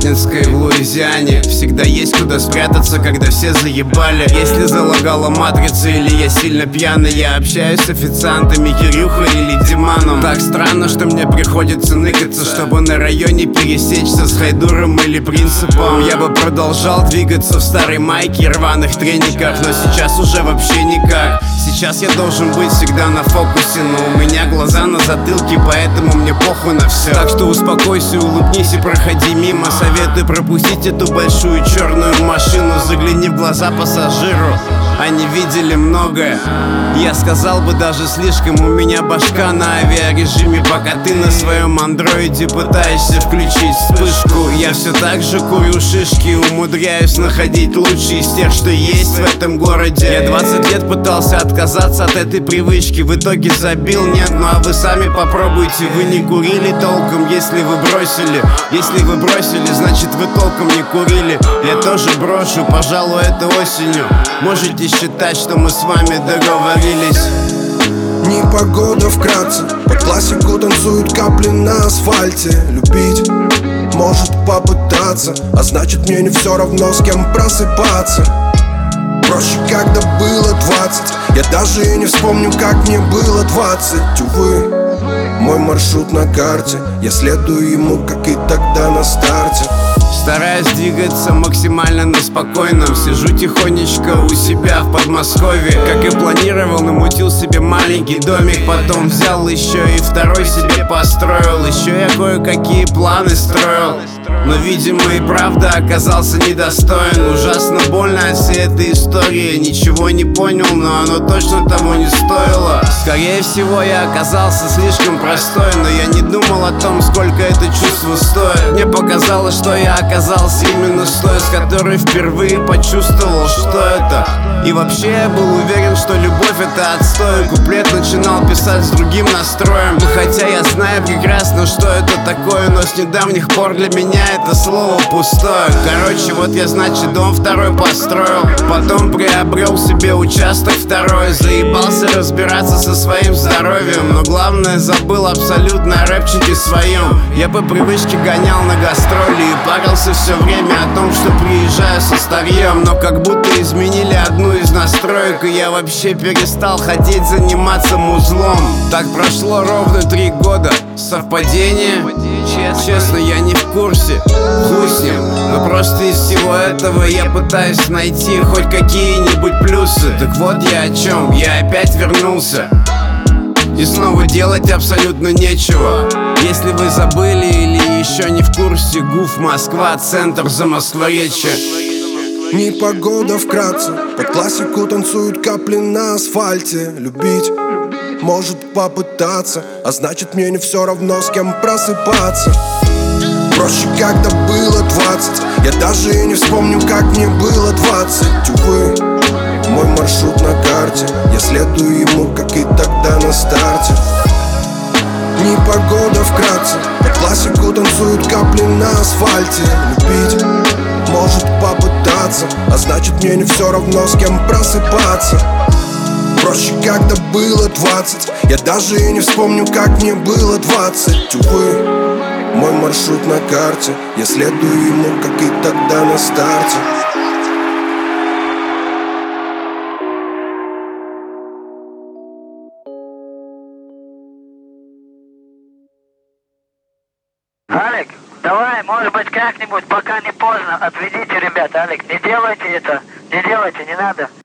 Масленицкой в Луизиане. Всегда есть куда спрятаться, когда все заебали. Если залагала матрица или я сильно пьяный, я общаюсь с официантами Кирюхой или Диманом. Так странно, что мне приходится ныкаться, чтобы на районе пересечься с Хайдуром или Принципом. Я бы продолжал двигаться в старой майке и рваных трениках, но сейчас уже вообще никак. Сейчас я должен быть всегда на фокусе, но у меня глаза на затылке, поэтому мне похуй на все. Так что успокойся, улыбнись и проходи мимо. Советую пропустить эту большую черную машину. Загляни в глаза пассажиру, они видели многое. Я сказал бы даже слишком. У меня башка на авиарежиме, пока ты на своем андроиде пытаешься включить вспышку. Я все так же курю шишки, умудряюсь находить лучшие из тех, что есть в этом городе. Я 20 лет пытался отказаться от этой привычки, в итоге забил, нет, ну а вы сами попробуйте. Вы не курили толком, если вы бросили. Если вы бросили, значит вы толком не курили. Я тоже брошу, пожалуй, это осенью. Можете считать, что мы с вами договорились. Непогода вкратце, под классику танцуют капли на асфальте. Любить может попытаться, а значит мне не все равно, с кем просыпаться. Проще, когда было 20. Я даже и не вспомню, как мне было 20. Увы, мой маршрут на карте, я следую ему, как и тогда на старте. Стараюсь двигаться максимально на спокойном. Сижу тихонечко у себя в Подмосковье. Как и планировал, намутил себе маленький домик. Потом взял еще и второй себе построил. Еще я кое-какие планы строил, но, видимо, и правда оказался недостоин. Ужасно больно от всей этой истории. Ничего не понял, но оно точно того не стоило. Скорее всего, я оказался слишком простой, но я не думал о том, сколько это чувство стоит. Мне показалось, что я оказался именно с той, с которой впервые почувствовал, что это. И вообще я был уверен, что любовь это отстой. Куплет начинал писать с другим настроем. Хотя я знаю прекрасно, что это такое, но с недавних пор для меня это слово пустое. Короче, вот я, значит, дом второй построил. Потом приобрел себе участок второй. Заебался разбираться со своим здоровьем, но главное забыл абсолютно о рэпчике своем. Я по привычке гонял на гастроли и парился все время о том, что приезжаю со старьем. Но как будто изменили одну из настроек, и я вообще перестал хотеть заниматься музлом. Так прошло ровно 3 года. Совпадение? Честно, я не в курсе. Хуй с ним. Но просто из всего этого я пытаюсь найти хоть какие-нибудь плюсы. Так вот я о чем. Я опять вернулся, и снова делать абсолютно нечего. Если вы забыли или еще не в курсе, ГУФ Москва, центр Замоскворечья. Непогода вкратце, под классику танцуют капли на асфальте. Любить может попытаться, а значит мне не все равно, с кем просыпаться. Проще, когда было 20. Я даже и не вспомню, как мне было 20. Увы, мой маршрут на карте, я следую ему, как и тогда на старте. Непогода вкратце, под классику танцуют капли на асфальте. Любить может попытаться, а значит мне не все равно, с кем просыпаться. Проще, когда было 20. Я даже и не вспомню, как мне было 20. Увы, мой маршрут на карте, я следую ему, как и тогда на старте. Алик, давай, может быть, как-нибудь, пока не поздно, отведите ребят. Алик, не делайте это, не делайте, не надо.